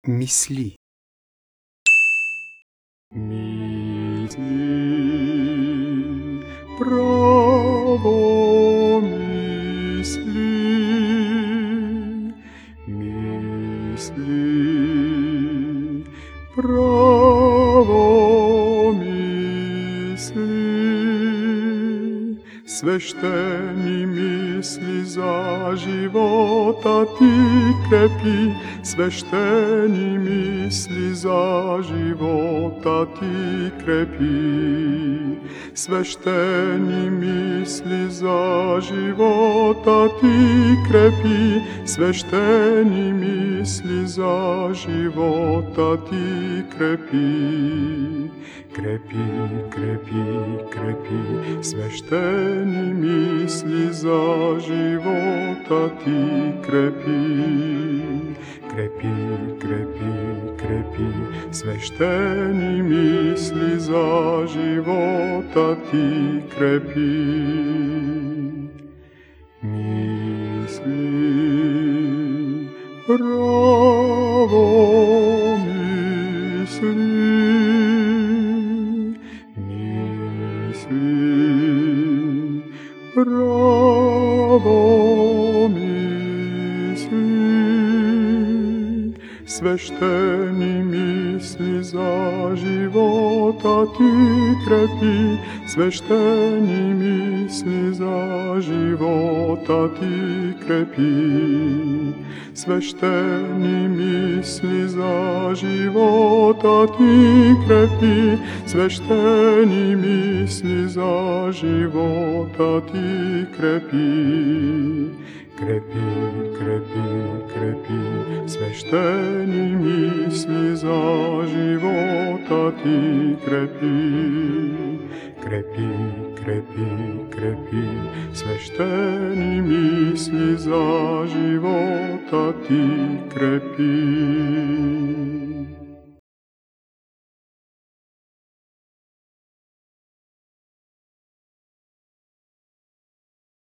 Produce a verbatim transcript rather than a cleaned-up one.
Мисли. Мисли, право мисли, мисли, право мисли, свещени мисли за живота ти крепи, свещени мисли за живота ти крепи, свещени мисли за живота ти крепи, свещени мисли за живота ти крепи, крепи, крепи, крепи, свещени мисли за живота ти крепи, крепи, крепи, крепи, свещени мисли за живота ти крепи. Мисли, право мисли, мисли, право мисли, свещени мисли за живота ти крепи, свещени мисли за живота ти крепи, свещени мисли за живота ти крепи, свещени мисли за живота ти крепи, крепи, крепи, крепи, свещени мисли за живота ти крепи, крепи, крепи, крепи, свещени мисли за живота ти крепи.